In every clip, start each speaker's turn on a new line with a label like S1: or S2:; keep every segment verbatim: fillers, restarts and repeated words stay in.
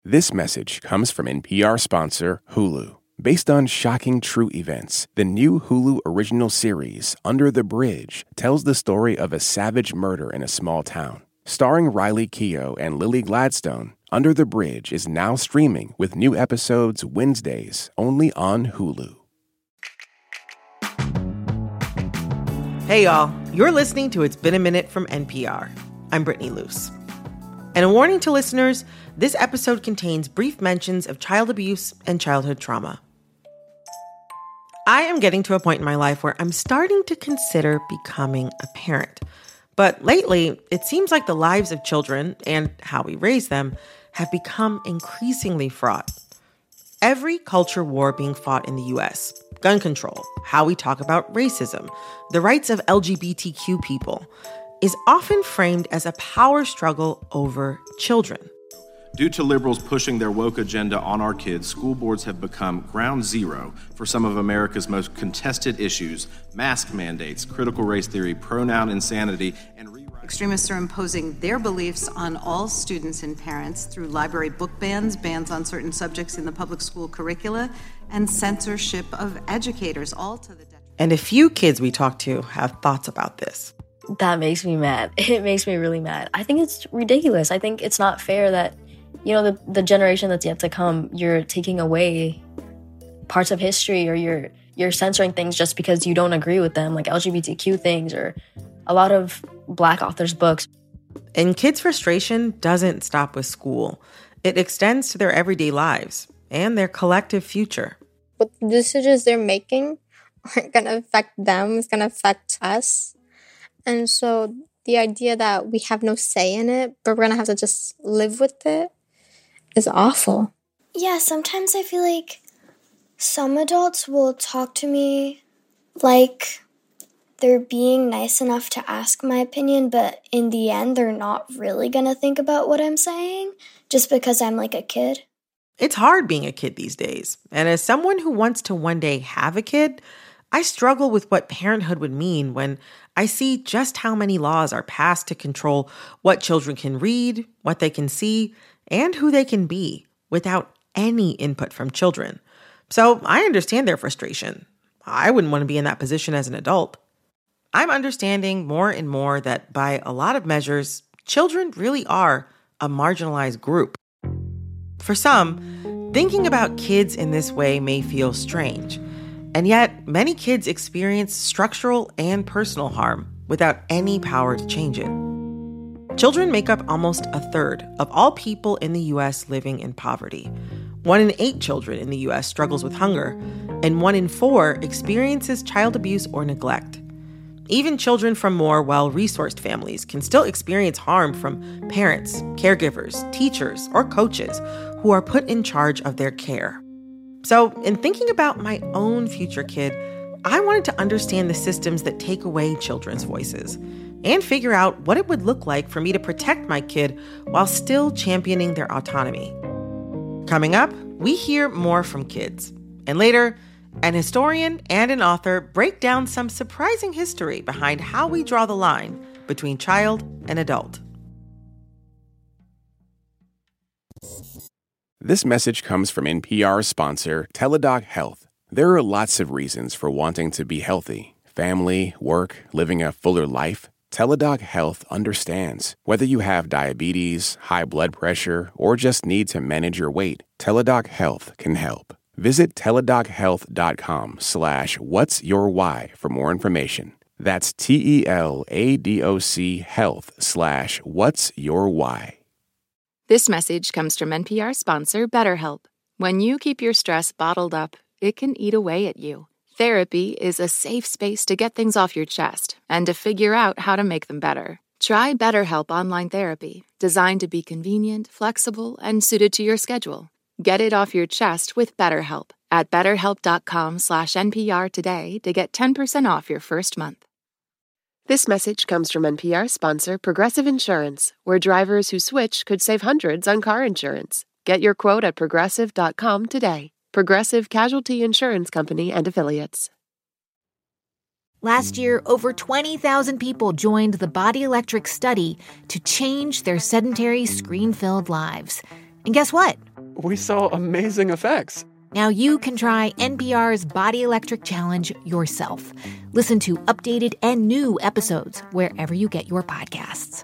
S1: This message comes from N P R sponsor Hulu. Based on shocking true events, the new Hulu original series, Under the Bridge, tells the story of a savage murder in a small town. Starring Riley Keough and Lily Gladstone, Under the Bridge is now streaming with new episodes Wednesdays only on Hulu.
S2: Hey y'all, you're listening to It's Been a Minute from N P R. I'm Brittany Luce. And a warning to listeners, this episode contains brief mentions of child abuse and childhood trauma. I am getting to a point in my life where I'm starting to consider becoming a parent. But lately, it seems like the lives of children and how we raise them have become increasingly fraught. Every culture war being fought in the U S, gun control, how we talk about racism, the rights of L G B T Q people, is often framed as a power struggle over children.
S3: Due to liberals pushing their woke agenda on our kids, school boards have become ground zero for some of America's most contested issues: mask mandates, critical race theory, pronoun insanity, and rewriting.
S4: Extremists are imposing their beliefs on all students and parents through library book bans, bans on certain subjects in the public school curricula, and censorship of educators, all to the detriment.
S2: And a few kids we talk to have thoughts about this.
S5: That makes me mad. It makes me really mad. I think it's ridiculous. I think it's not fair that, you know, the, the generation that's yet to come, you're taking away parts of history, or you're you're censoring things just because you don't agree with them, like L G B T Q things or a lot of Black authors' books.
S2: And kids' frustration doesn't stop with school. It extends to their everyday lives and their collective future.
S6: What the decisions they're making aren't going to affect them. It's going to affect us. And so the idea that we have no say in it, but we're going to have to just live with it, is awful.
S7: Yeah, sometimes I feel like some adults will talk to me like they're being nice enough to ask my opinion, but in the end, they're not really going to think about what I'm saying just because I'm like a kid.
S2: It's hard being a kid these days. And as someone who wants to one day have a kid, I struggle with what parenthood would mean when I see just how many laws are passed to control what children can read, what they can see, and who they can be without any input from children. So I understand their frustration. I wouldn't want to be in that position as an adult. I'm understanding more and more that by a lot of measures, children really are a marginalized group. For some, thinking about kids in this way may feel strange. And yet, many kids experience structural and personal harm without any power to change it. Children make up almost a third of all people in the U S living in poverty. One in eight children in the U S struggles with hunger, and one in four experiences child abuse or neglect. Even children from more well-resourced families can still experience harm from parents, caregivers, teachers, or coaches who are put in charge of their care. So, in thinking about my own future kid, I wanted to understand the systems that take away children's voices and figure out what it would look like for me to protect my kid while still championing their autonomy. Coming up, we hear more from kids. And later, an historian and an author break down some surprising history behind how we draw the line between child and adult.
S1: This message comes from N P R sponsor Teladoc Health. There are lots of reasons for wanting to be healthy. Family, work, living a fuller life. Teladoc Health understands. Whether you have diabetes, high blood pressure, or just need to manage your weight, Teladoc Health can help. Visit teladochealth.com slash what's your why for more information. That's T-E-L-A-D-O-C health slash what's your why.
S8: This message comes from N P R sponsor BetterHelp. When you keep your stress bottled up, it can eat away at you. Therapy is a safe space to get things off your chest and to figure out how to make them better. Try BetterHelp Online Therapy, designed to be convenient, flexible, and suited to your schedule. Get it off your chest with BetterHelp at betterhelp.com slash NPR today to get ten percent off your first month.
S9: This message comes from N P R sponsor Progressive Insurance, where drivers who switch could save hundreds on car insurance. Get your quote at progressive dot com today. Progressive Casualty Insurance Company and Affiliates.
S10: Last year, over twenty thousand people joined the Body Electric study to change their sedentary, screen-filled lives. And guess what?
S11: we saw amazing effects.
S10: Now you can try N P R's Body Electric Challenge yourself. Listen to updated and new episodes wherever you get your podcasts.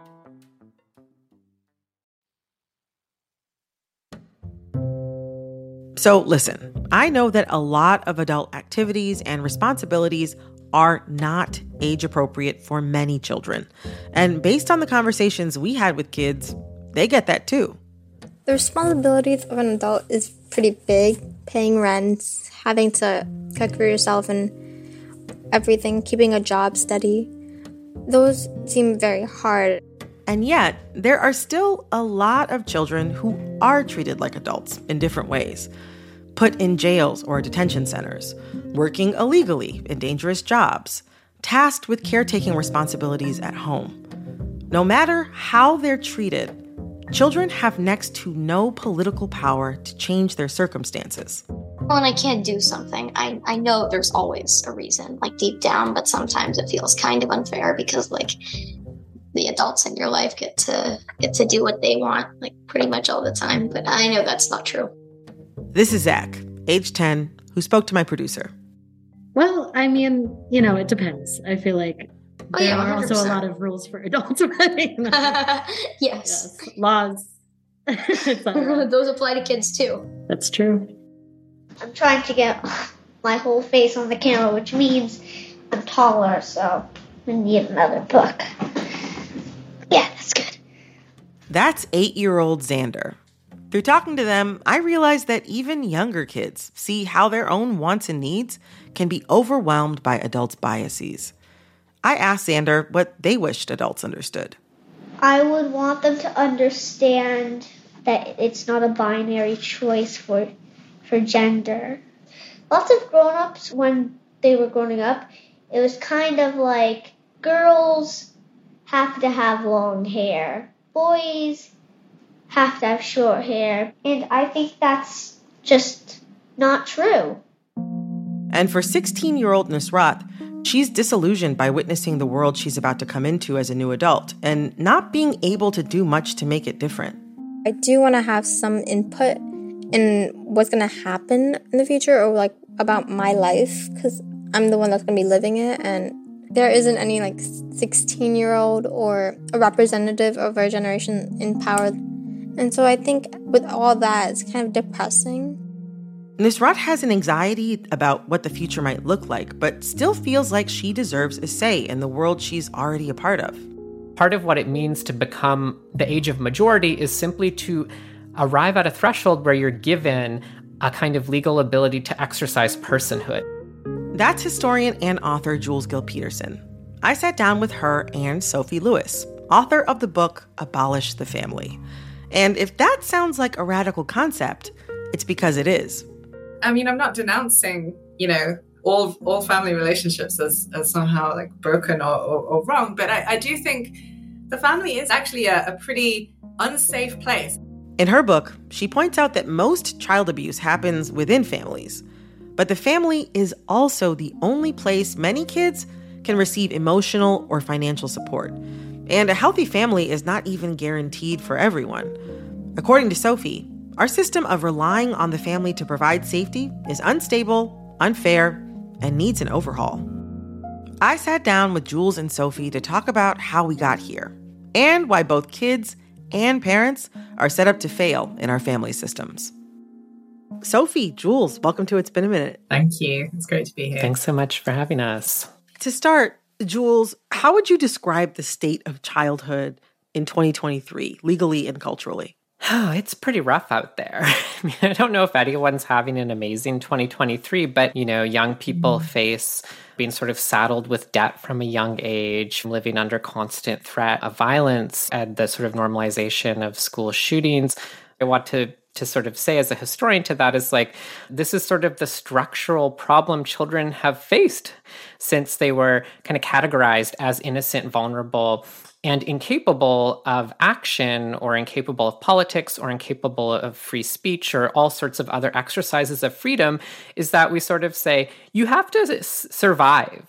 S2: So listen, I know that a lot of adult activities and responsibilities are not age appropriate for many children. And based on the conversations we had with kids, they get that too.
S6: The responsibilities of an adult is pretty big. Paying rent, having to cook for yourself and everything, keeping a job steady. Those seem very hard.
S2: And yet, there are still a lot of children who are treated like adults in different ways. Put in jails or detention centers, working illegally in dangerous jobs, tasked with caretaking responsibilities at home. No matter how they're treated, children have next to no political power to change their circumstances.
S7: When I can't do something, I, I know there's always a reason, like deep down, but sometimes it feels kind of unfair because like the adults in your life get to get to do what they want, like pretty much all the time. But I know that's not true.
S2: This is Zach, age ten, who spoke to my producer.
S12: Well, I mean, you know, it depends. I feel like
S7: Oh,
S12: there
S7: yeah,
S12: are
S7: one hundred
S12: also
S7: percent.
S12: a lot of rules for adults. Right?
S7: yes.
S12: Yes. Laws. et cetera.
S7: Those apply to kids too.
S12: That's true.
S13: I'm trying to get my whole face on the camera, which means I'm taller, so I need another book. Yeah, that's good.
S2: That's eight-year-old Xander. Through talking to them, I realized that even younger kids see how their own wants and needs can be overwhelmed by adults' biases. I asked Xander what they wished adults understood.
S13: I would want them to understand that it's not a binary choice for for gender. Lots of grown-ups, when they were growing up, it was kind of like girls have to have long hair, boys have to have short hair, and I think that's just not true.
S2: And for sixteen-year-old Nusrat, she's disillusioned by witnessing the world she's about to come into as a new adult and not being able to do much to make it different.
S6: I do want to have some input in what's going to happen in the future or like about my life because I'm the one that's going to be living it, and there isn't any like sixteen-year-old or a representative of our generation in power. And so I think with all that, it's kind of depressing.
S2: Nusrat has an anxiety about what the future might look like, but still feels like she deserves a say in the world she's already a part of.
S14: Part of what it means to become the age of majority is simply to arrive at a threshold where you're given a kind of legal ability to exercise personhood.
S2: That's historian and author Jules Gill Peterson. I sat down with her and Sophie Lewis, author of the book Abolish the Family. And if that sounds like a radical concept, it's because it is.
S15: I mean, I'm not denouncing, you know, all all family relationships as, as somehow like broken or, or, or wrong, but I, I do think the family is actually a, a pretty unsafe place.
S2: In her book, she points out that most child abuse happens within families, but the family is also the only place many kids can receive emotional or financial support. And a healthy family is not even guaranteed for everyone. According to Sophie, our system of relying on the family to provide safety is unstable, unfair, and needs an overhaul. I sat down with Jules and Sophie to talk about how we got here and why both kids and parents are set up to fail in our family systems. Sophie, Jules, welcome to It's Been a Minute.
S15: Thank you. It's great to be here.
S14: Thanks so much for having us.
S2: To start, Jules, how would you describe the state of childhood in twenty twenty-three, legally and culturally?
S14: Oh, it's pretty rough out there. I mean, I don't know if anyone's having an amazing twenty twenty-three, but, you know, young people mm. face being sort of saddled with debt from a young age, living under constant threat of violence, and the sort of normalization of school shootings. I want to to sort of say as a historian to that is like, this is sort of the structural problem children have faced since they were kind of categorized as innocent, vulnerable, and incapable of action or incapable of politics or incapable of free speech or all sorts of other exercises of freedom, is that we sort of say, you have to s- survive.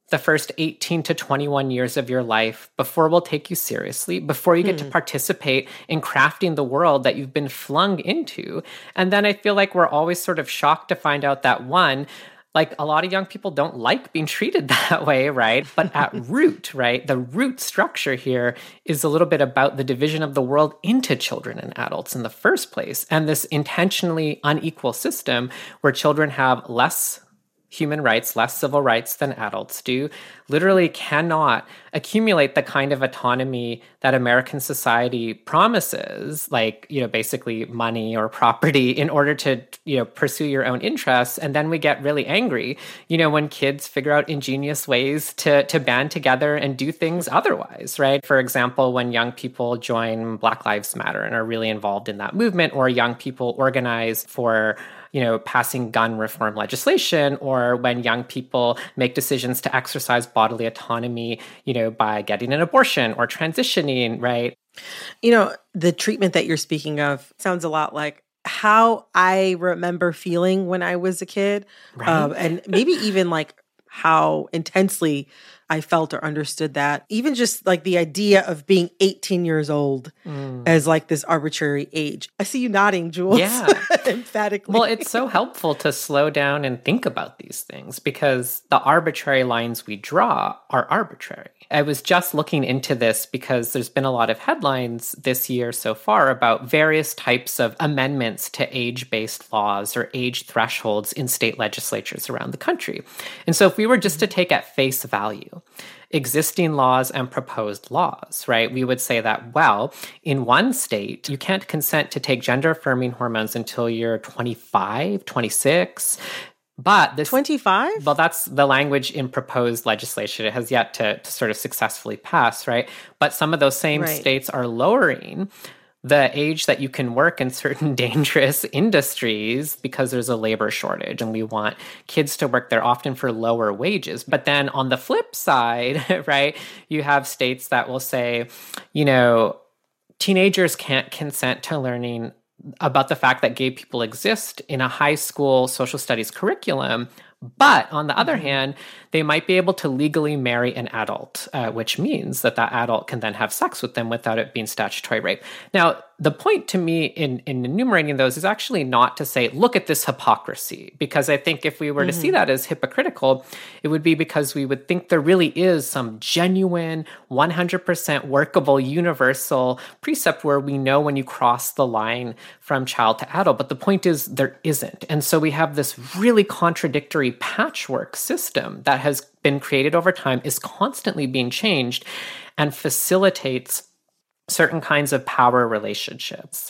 S14: the first eighteen to twenty-one years of your life before we'll take you seriously, before you get hmm. to participate in crafting the world that you've been flung into. And then I feel like we're always sort of shocked to find out that, one, like a lot of young people don't like being treated that way, right? But at root, right, the root structure here is a little bit about the division of the world into children and adults in the first place. And this intentionally unequal system where children have less human rights, less civil rights than adults do, literally cannot accumulate the kind of autonomy that American society promises, like, you know, basically money or property in order to, you know, pursue your own interests. And then we get really angry, you know, when kids figure out ingenious ways to, to band together and do things otherwise, right? For example, when young people join Black Lives Matter and are really involved in that movement, or young people organize for, you know, passing gun reform legislation, or when young people make decisions to exercise bodily autonomy, you know, by getting an abortion or transitioning, right?
S2: You know, the treatment that you're speaking of sounds a lot like how I remember feeling when I was a kid, right? um, and maybe even like how intensely I felt or understood that. Even just like the idea of being eighteen years old mm. as like this arbitrary age. I see you nodding, Jules.
S14: Yeah.
S2: Emphatically.
S14: Well, it's so helpful to slow down and think about these things because the arbitrary lines we draw are arbitrary. I was just looking into this because there's been a lot of headlines this year so far about various types of amendments to age-based laws or age thresholds in state legislatures around the country. And so if we were just to take at face value existing laws and proposed laws, right, we would say that, well, in one state, you can't consent to take gender-affirming hormones until you're twenty-five, twenty-six. But this
S2: twenty-five?
S14: Well, that's the language in proposed legislation. It has yet to, to sort of successfully pass, right? But some of those same
S2: right.
S14: states are lowering the age that you can work in certain dangerous industries because there's a labor shortage and we want kids to work there often for lower wages. But then on the flip side, right, you have states that will say, you know, teenagers can't consent to learning about the fact that gay people exist in a high school social studies curriculum. But on the other mm-hmm. hand, they might be able to legally marry an adult, uh, which means that that adult can then have sex with them without it being statutory rape. Now, the point to me in, in enumerating those is actually not to say, look at this hypocrisy, because I think if we were mm-hmm. to see that as hypocritical, it would be because we would think there really is some genuine, one hundred percent workable, universal precept where we know when you cross the line from child to adult. But the point is there isn't. And so we have this really contradictory patchwork system that has been created over time, is constantly being changed, and facilitates certain kinds of power relationships.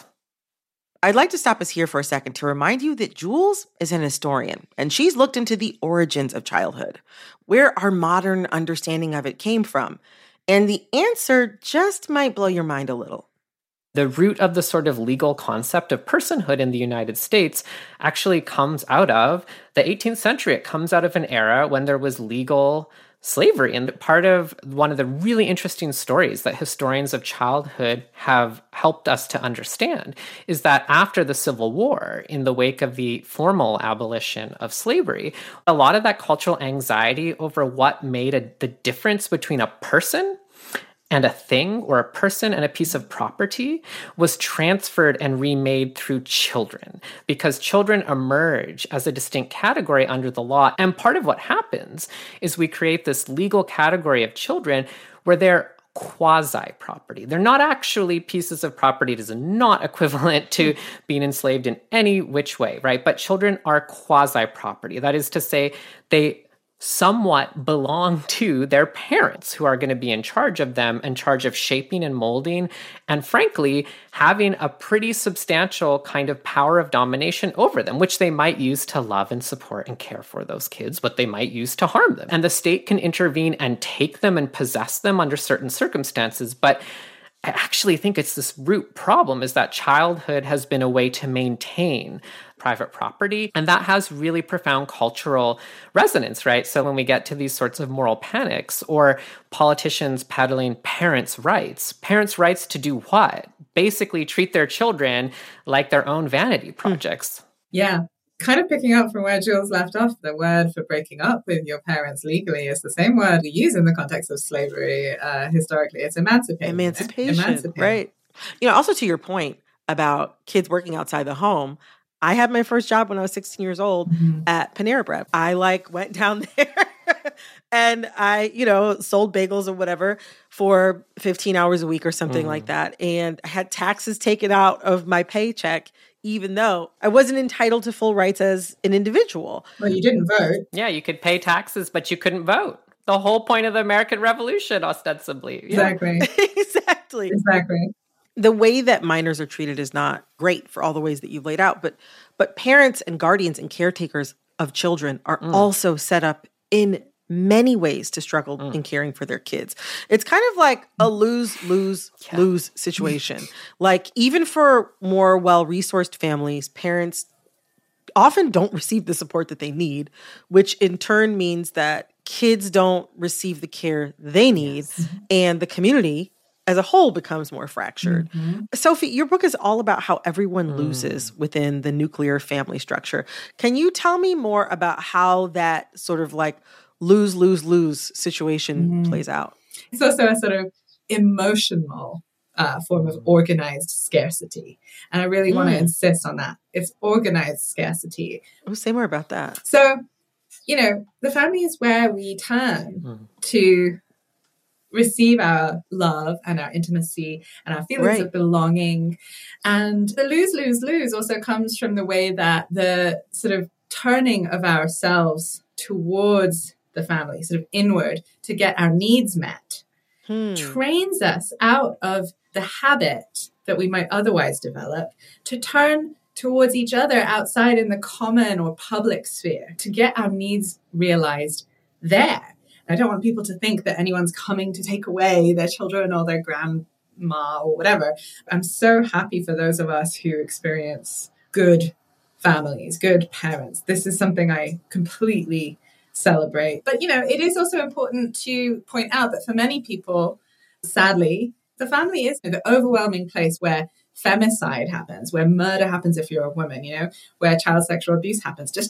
S2: I'd like to stop us here for a second to remind you that Jules is an historian, and she's looked into the origins of childhood, where our modern understanding of it came from. And the answer just might blow your mind a little.
S14: The root of the sort of legal concept of personhood in the United States actually comes out of the eighteenth century. It comes out of an era when there was legal slavery. And part of one of the really interesting stories that historians of childhood have helped us to understand is that after the Civil War, in the wake of the formal abolition of slavery, a lot of that cultural anxiety over what made a, the difference between a person and a thing, or a person and a piece of property, was transferred and remade through children, because children emerge as a distinct category under the law. And part of what happens is we create this legal category of children where they're quasi-property. They're not actually pieces of property. It is not equivalent to being enslaved in any which way, right? But children are quasi-property. That is to say, they somewhat belong to their parents, who are going to be in charge of them, in charge of shaping and molding, and frankly, having a pretty substantial kind of power of domination over them, which they might use to love and support and care for those kids, but they might use to harm them. And the state can intervene and take them and possess them under certain circumstances, but I actually think it's this root problem, is that childhood has been a way to maintain private property. And that has really profound cultural resonance, right? So when we get to these sorts of moral panics, or politicians peddling parents' rights, parents' rights to do what? Basically treat their children like their own vanity projects.
S15: Yeah. kind of picking up from where Jules left off, the word for breaking up with your parents legally is the same word we use in the context of slavery uh, historically. It's emancipation.
S2: Emancipation,
S15: Emancipate.
S2: right. You know, also to your point about kids working outside the home, I had my first job when I was sixteen years old mm-hmm. at Panera Bread. I like went down there and I, you know, sold bagels or whatever for fifteen hours a week or something mm. like that. And I had taxes taken out of my paycheck, even though I wasn't entitled to full rights as an individual.
S15: Well, you didn't vote.
S14: Yeah, you could pay taxes, but you couldn't vote. The whole point of the American Revolution, ostensibly.
S15: Exactly.
S2: exactly.
S15: Exactly.
S2: The way that minors are treated is not great for all the ways that you've laid out, but but parents and guardians and caretakers of children are mm. also set up in many ways to struggle mm. in caring for their kids. It's kind of like a lose, lose, yeah. lose situation. Like even for more well-resourced families, parents often don't receive the support that they need, which in turn means that kids don't receive the care they need, yes. and the community as a whole becomes more fractured. Mm-hmm. Sophie, your book is all about how everyone mm. loses within the nuclear family structure. Can you tell me more about how that sort of like lose, lose, lose situation mm. plays out?
S15: It's also a sort of emotional uh, form of organized scarcity. And I really mm. want to insist on that. It's organized scarcity.
S2: Oh, say more about that.
S15: So, you know, the family is where we turn mm. to receive our love and our intimacy and our feelings right. of belonging. And the lose, lose, lose also comes from the way that the sort of turning of ourselves towards the family, sort of inward, to get our needs met, hmm. trains us out of the habit that we might otherwise develop to turn towards each other outside in the common or public sphere, to get our needs realized there. I don't want people to think that anyone's coming to take away their children or their grandma or whatever. I'm so happy for those of us who experience good families, good parents. This is something I completely celebrate. But, you know, it is also important to point out that for many people, sadly, the family is the overwhelming place where femicide happens, where murder happens if you're a woman, you know, where child sexual abuse happens. Just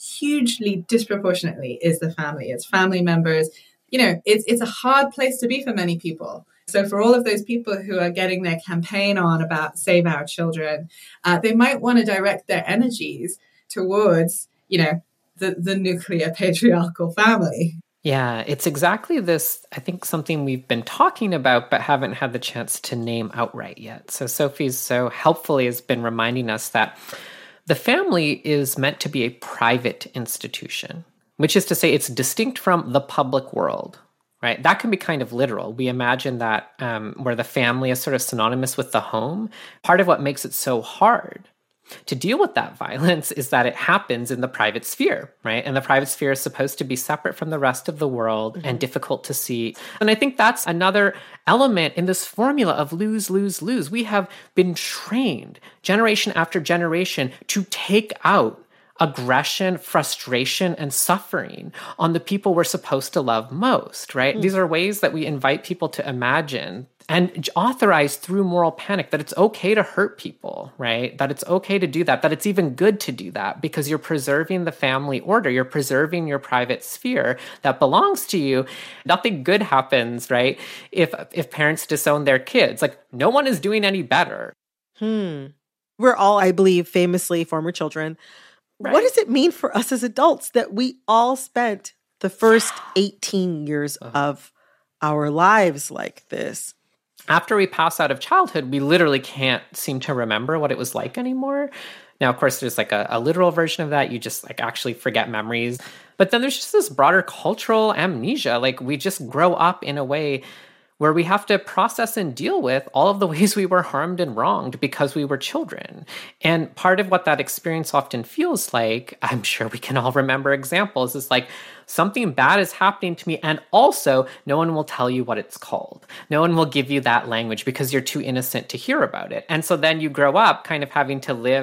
S15: hugely disproportionately is the family. It's family members. You know, it's it's a hard place to be for many people. So for all of those people who are getting their campaign on about save our children, uh, they might want to direct their energies towards, you know, the, the nuclear patriarchal family.
S14: Yeah, it's exactly this, I think, something we've been talking about but haven't had the chance to name outright yet. So Sophie's so helpfully has been reminding us that the family is meant to be a private institution, which is to say it's distinct from the public world, right? That can be kind of literal. We imagine that um, where the family is sort of synonymous with the home. Part of what makes it so hard to deal with that violence is that it happens in the private sphere, right? And the private sphere is supposed to be separate from the rest of the world mm-hmm. and difficult to see. And I think that's another element in this formula of lose, lose, lose. We have been trained generation after generation to take out aggression, frustration, and suffering on the people we're supposed to love most, right? Mm. These are ways that we invite people to imagine and authorize through moral panic that it's okay to hurt people, right? That it's okay to do that, that it's even good to do that because you're preserving the family order. You're preserving your private sphere that belongs to you. Nothing good happens, right? If if parents disown their kids, like no one is doing any better.
S2: Hmm. We're all, I believe, famously former children. Right. What does it mean for us as adults that we all spent the first eighteen years of our lives like this?
S14: After we pass out of childhood, we literally can't seem to remember what it was like anymore. Now, of course, there's like a, a literal version of that. You just like actually forget memories. But then there's just this broader cultural amnesia. Like we just grow up in a way where we have to process and deal with all of the ways we were harmed and wronged because we were children. And part of what that experience often feels like, I'm sure we can all remember examples, is like something bad is happening to me, and also no one will tell you what it's called. No one will give you that language because you're too innocent to hear about it. And so then you grow up kind of having to live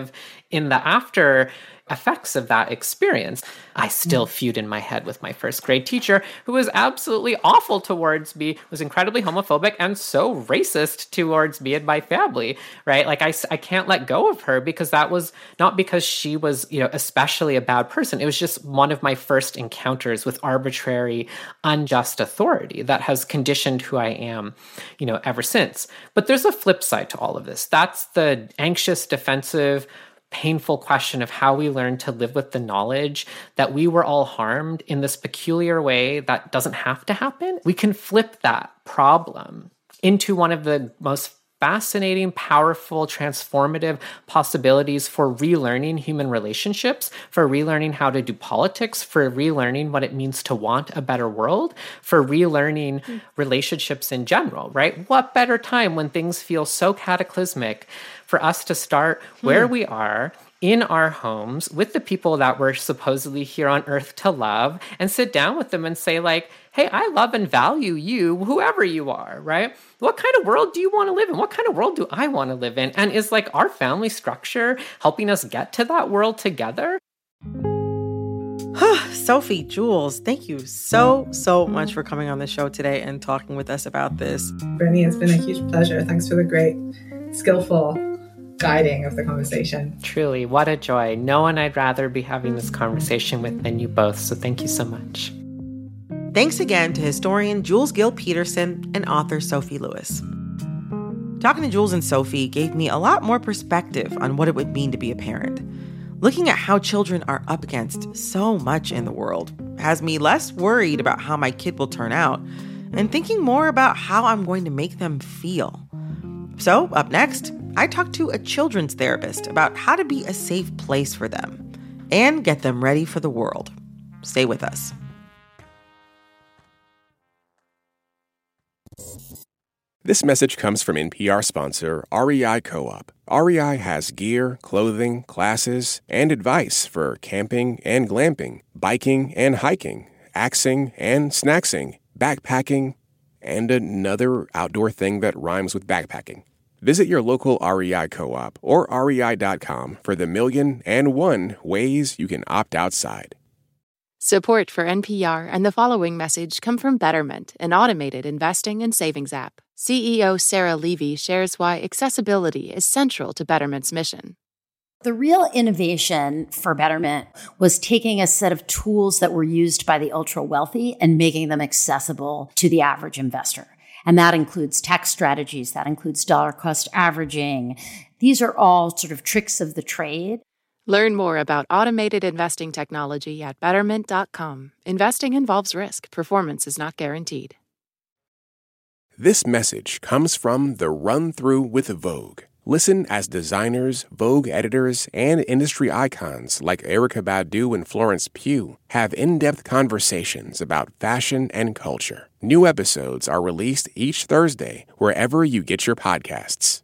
S14: in the after effects of that experience, I still feud in my head with my first grade teacher, who was absolutely awful towards me, was incredibly homophobic and so racist towards me and my family, right? Like I, I can't let go of her because that was not because she was, you know, especially a bad person. It was just one of my first encounters with arbitrary, unjust authority that has conditioned who I am, you know, ever since. But there's a flip side to all of this. That's the anxious, defensive, painful question of how we learn to live with the knowledge that we were all harmed in this peculiar way that doesn't have to happen. We can flip that problem into one of the most fascinating, powerful, transformative possibilities for relearning human relationships, for relearning how to do politics, for relearning what it means to want a better world, for relearning mm. relationships in general, right? What better time when things feel so cataclysmic for us to start hmm. where we are in our homes with the people that we're supposedly here on earth to love and sit down with them and say like, hey, I love and value you, whoever you are, right? What kind of world do you want to live in? What kind of world do I want to live in? And is like our family structure helping us get to that world together?
S2: Sophie, Jules, thank you so, so much for coming on the show today and talking with us about this.
S15: Brittany, it's been a huge pleasure. Thanks for the great, skillful guiding of the conversation.
S14: Truly, what a joy. No one I'd rather be having this conversation with than you both. So thank you so much.
S2: Thanks again to historian Jules Gill-Peterson and author Sophie Lewis. Talking to Jules and Sophie gave me a lot more perspective on what it would mean to be a parent. Looking at how children are up against so much in the world has me less worried about how my kid will turn out and thinking more about how I'm going to make them feel. So, up next, I talked to a children's therapist about how to be a safe place for them and get them ready for the world. Stay with us.
S1: This message comes from N P R sponsor R E I Co-op. R E I has gear, clothing, classes, and advice for camping and glamping, biking and hiking, axing and snacksing, backpacking, and another outdoor thing that rhymes with backpacking. Visit your local R E I Co-op or R E I dot com for the million and one ways you can opt outside.
S8: Support for N P R and the following message come from Betterment, an automated investing and savings app. C E O Sarah Levy shares why accessibility is central to Betterment's mission.
S16: The real innovation for Betterment was taking a set of tools that were used by the ultra-wealthy and making them accessible to the average investor. And that includes tax strategies, that includes dollar cost averaging. These are all sort of tricks of the trade.
S8: Learn more about automated investing technology at betterment dot com. Investing involves risk. Performance is not guaranteed.
S1: This message comes from The Run Through with Vogue. Listen as designers, Vogue editors, and industry icons like Erykah Badu and Florence Pugh have in-depth conversations about fashion and culture. New episodes are released each Thursday wherever you get your podcasts.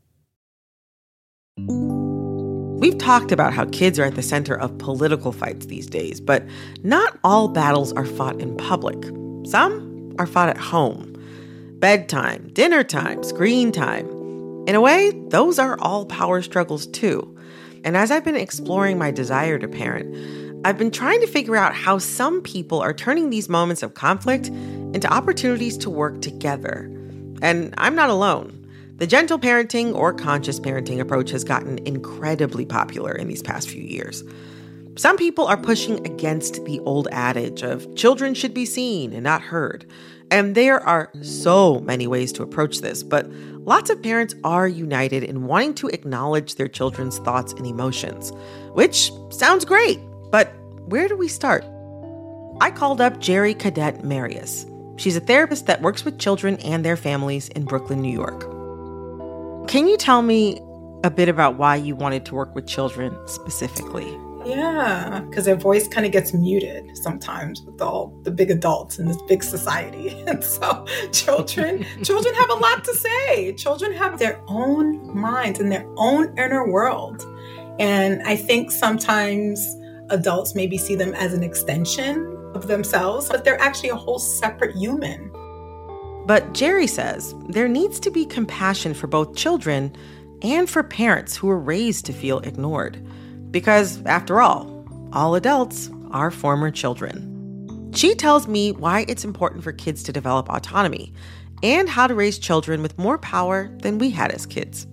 S2: We've talked about how kids are at the center of political fights these days, but not all battles are fought in public. Some are fought at home. Bedtime, dinner time, screen time. In a way, those are all power struggles too. And as I've been exploring my desire to parent, I've been trying to figure out how some people are turning these moments of conflict into opportunities to work together. And I'm not alone. The gentle parenting or conscious parenting approach has gotten incredibly popular in these past few years. Some people are pushing against the old adage of children should be seen and not heard. And there are so many ways to approach this, but lots of parents are united in wanting to acknowledge their children's thoughts and emotions, which sounds great, but where do we start? I called up Jerry Cadet Marius. She's a therapist that works with children and their families in Brooklyn, New York. Can you tell me a bit about why you wanted to work with children specifically?
S17: Yeah, because their voice kind of gets muted sometimes with all the big adults in this big society. And so children, children have a lot to say. Children have their own minds and their own inner world. And I think sometimes adults maybe see them as an extension of themselves, but they're actually a whole separate human.
S2: But Jerry says there needs to be compassion for both children and for parents who were raised to feel ignored. Because after all, all adults are former children. She tells me why it's important for kids to develop autonomy and how to raise children with more power than we had as kids.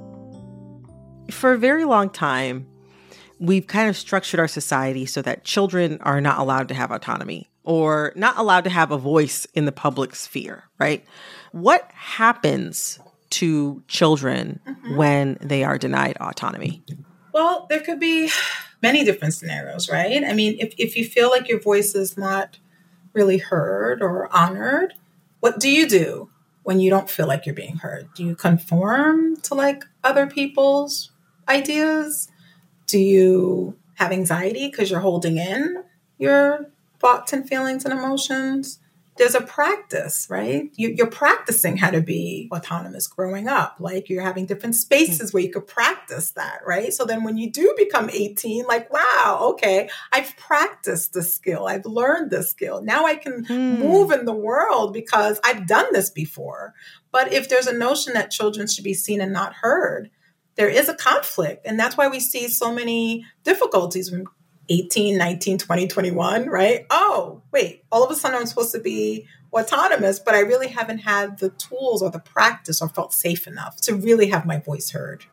S2: For a very long time, we've kind of structured our society so that children are not allowed to have autonomy or not allowed to have a voice in the public sphere, right? What happens to children mm-hmm. when they are denied autonomy?
S17: Well, there could be many different scenarios, right? I mean, if, if you feel like your voice is not really heard or honored, what do you do when you don't feel like you're being heard? Do you conform to like other people's ideas? Do you have anxiety because you're holding in your thoughts and feelings and emotions? There's a practice, right? You, you're practicing how to be autonomous growing up. Like you're having different spaces where you could practice that, right? So then when you do become eighteen, like, wow, okay, I've practiced this skill. I've learned this skill. Now I can hmm. move in the world because I've done this before. But if there's a notion that children should be seen and not heard, there is a conflict. And that's why we see so many difficulties when eighteen, nineteen, twenty, twenty-one, right? Oh, wait, all of a sudden I'm supposed to be autonomous, but I really haven't had the tools or the practice or felt safe enough to really have my voice heard.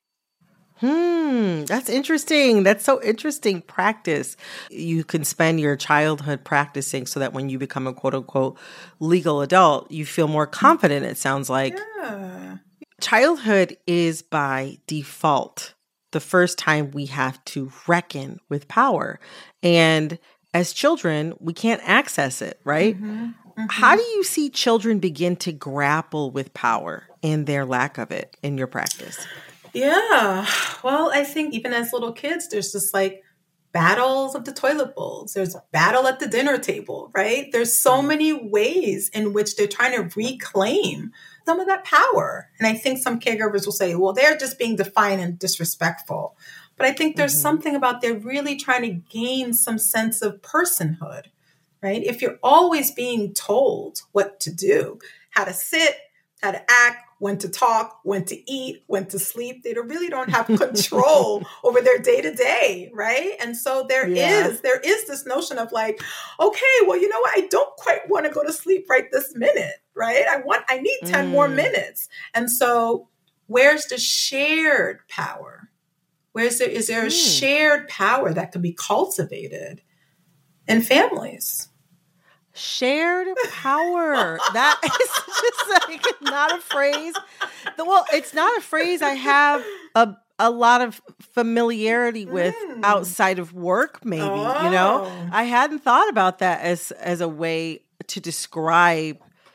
S2: Hmm, that's interesting. That's so interesting. Practice. You can spend your childhood practicing so that when you become a quote unquote legal adult, you feel more confident, it sounds like.
S17: Yeah.
S2: Childhood is by default the first time we have to reckon with power. And as children, we can't access it, right? Mm-hmm. Mm-hmm. How do you see children begin to grapple with power and their lack of it in your practice?
S17: Yeah. Well, I think even as little kids, there's just like battles of the toilet bowls. There's battle at the dinner table, right? There's so many ways in which they're trying to reclaim some of that power. And I think some caregivers will say, well, they're just being defiant and disrespectful. But I think there's mm-hmm. something about they're really trying to gain some sense of personhood, right? If you're always being told what to do, how to sit, how to act, when to talk, when to eat, when to sleep, they really don't have control over their day-to-day, right? And so there yeah. is there is this notion of like, okay, well, you know what? I don't quite want to go to sleep right this minute, right? I want, I need ten mm. more minutes. And so where's the shared power? Where's there, is there a mm. shared power that can be cultivated in families?
S2: Shared power. That is just like not a phrase. Well, it's not a phrase I have a a lot of familiarity with mm. outside of work, maybe, oh. you know? I hadn't thought about that as as a way to describe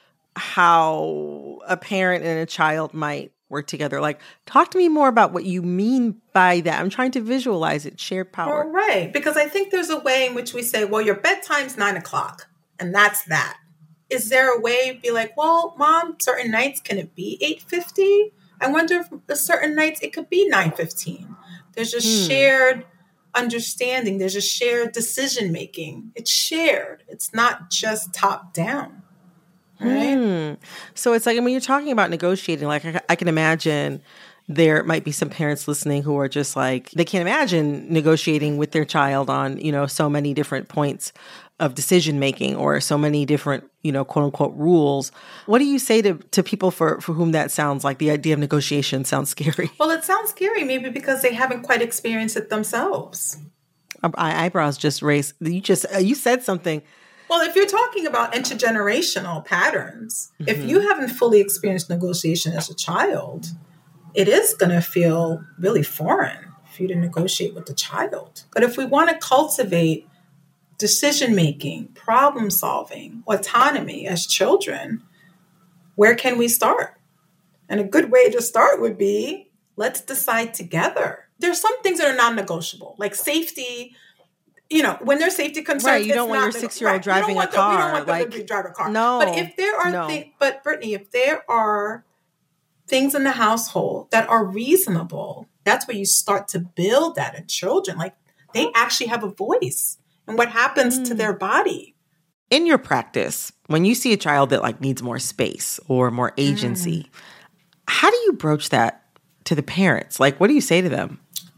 S2: how a parent and a child might work together. Like, talk to me more about what you mean by that. I'm trying to visualize it, shared power.
S17: Well, right. Because I think there's a way in which we say, well, your bedtime's nine o'clock. And that's that. Is there a way to be like, well, Mom, certain nights, can it be eight fifty? I wonder if certain nights it could be nine fifteen. There's a hmm. shared understanding. There's a shared decision making. It's shared. It's not just top down. Right?
S2: Hmm. So it's like, I mean, you're talking about negotiating. Like, I, I can imagine there might be some parents listening who are just like, they can't imagine negotiating with their child on, you know, so many different points of decision making or so many different, you know, quote unquote rules. What do you say to, to people for, for whom that sounds like the idea of negotiation sounds scary?
S17: Well, it sounds scary maybe because they haven't quite experienced it themselves.
S2: My eyebrows just raised. You just, you said something.
S17: Well, if you're talking about intergenerational patterns, mm-hmm. if you haven't fully experienced negotiation as a child, it is going to feel really foreign for you to negotiate with the child. But if we want to cultivate decision-making, problem-solving, autonomy as children, where can we start? And a good way to start would be, let's decide together. There's some things that are non-negotiable, like safety. You know, when there's safety concerns,
S2: right, you don't
S17: it's
S2: want
S17: not
S2: your six-year-old
S17: right.
S2: driving a
S17: the,
S2: car.
S17: You don't want them
S2: like,
S17: to drive a car.
S2: No,
S17: but if there are
S2: no.
S17: things, but Brittany, if there are things in the household that are reasonable, that's where you start to build that in children. Like, they actually have a voice and what happens mm. to their body.
S2: In your practice, when you see a child that like needs more space or more agency, mm. how do you broach that to the parents? Like, what do you say to them?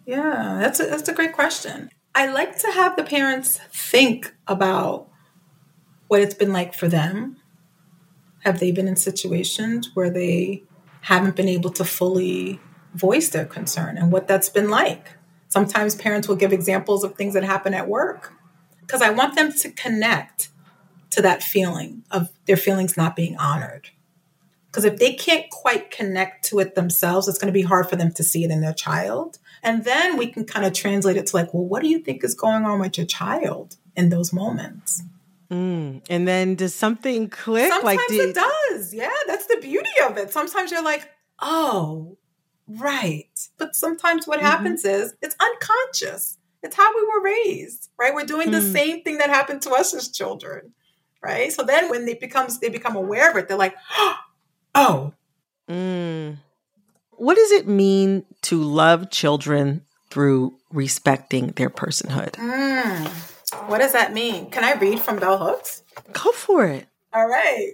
S17: Yeah, that's a, that's a great question. I like to have the parents think about what it's been like for them. Have they been in situations where they haven't been able to fully voice their concern and what that's been like? Sometimes parents will give examples of things that happen at work because I want them to connect to that feeling of their feelings not being honored. Because if they can't quite connect to it themselves, it's going to be hard for them to see it in their child. And then we can kind of translate it to like, well, what do you think is going on with your child in those moments?
S2: Mm. And then does something click?
S17: Sometimes
S2: like did...
S17: it does. Yeah, that's the beauty of it. Sometimes you're like, oh, right. But sometimes what mm-hmm. happens is it's unconscious. It's how we were raised, right? We're doing mm. the same thing that happened to us as children, right? So then when they becomes they become aware of it, they're like, oh.
S2: Mm. What does it mean to love children through respecting their personhood?
S17: Mm. What does that mean? Can I read from Bell Hooks?
S2: Go for it.
S17: All right.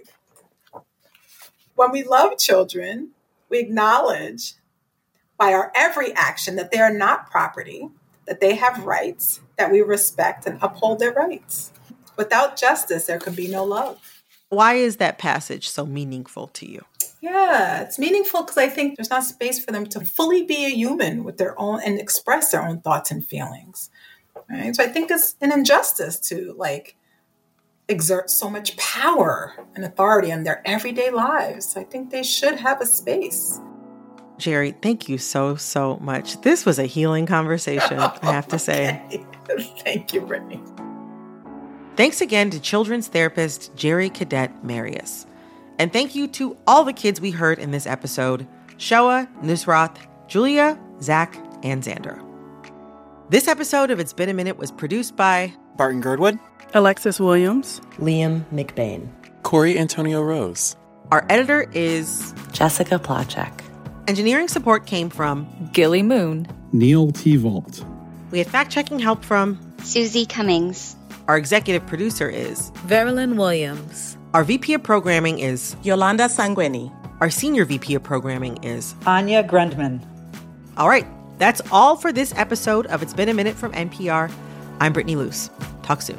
S17: When we love children, we acknowledge by our every action that they are not property, that they have rights, that we respect and uphold their rights. Without justice, there can be no love.
S2: Why is that passage so meaningful to you?
S17: Yeah, it's meaningful because I think there's not space for them to fully be a human with their own and express their own thoughts and feelings. Right? So I think it's an injustice to like exert so much power and authority in their everyday lives. I think they should have a space.
S2: Jerry, thank you so, so much. This was a healing conversation, I have to say.
S17: Thank you, Brittany.
S2: Thanks again to children's therapist Jerry Cadet Marius. And thank you to all the kids we heard in this episode, Shoah, Nusrat, Julia, Zach, and Xander. This episode of It's Been a Minute was produced by
S11: Barton Girdwood,
S18: Alexis Williams,
S19: Liam McBain,
S11: Corey Antonio Rose.
S2: Our editor is
S19: Jessica Placzek.
S2: Engineering support came from
S20: Gilly Moon,
S21: Neil T. Vault.
S2: We had fact-checking help from
S22: Susie Cummings.
S2: Our executive producer is
S20: Verilyn Williams.
S2: Our V P of Programming is
S23: Yolanda Sanguini.
S2: Our Senior V P of Programming is
S24: Anya Grundman.
S2: All right, that's all for this episode of It's Been a Minute from N P R. I'm Brittany Luce. Talk soon.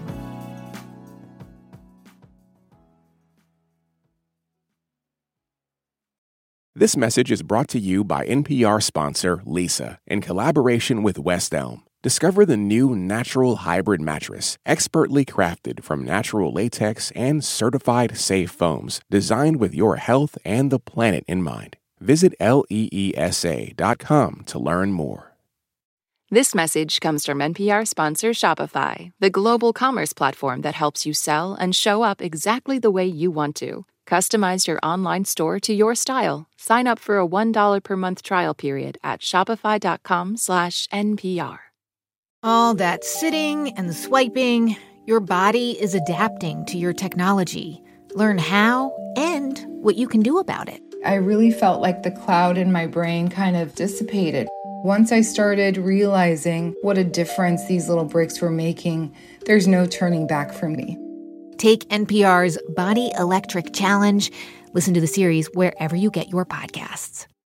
S1: This message is brought to you by N P R sponsor Leesa in collaboration with West Elm. Discover the new Natural Hybrid mattress, expertly crafted from natural latex and certified safe foams, designed with your health and the planet in mind. Visit leesa dot com to learn more.
S8: This message comes from N P R sponsor Shopify, the global commerce platform that helps you sell and show up exactly the way you want to. Customize your online store to your style. Sign up for a one dollar per month trial period at shopify dot com slash N P R.
S10: All that sitting and swiping, your body is adapting to your technology. Learn how and what you can do about it.
S25: I really felt like the cloud in my brain kind of dissipated. Once I started realizing what a difference these little breaks were making, there's no turning back for me.
S10: Take N P R's Body Electric Challenge. Listen to the series wherever you get your podcasts.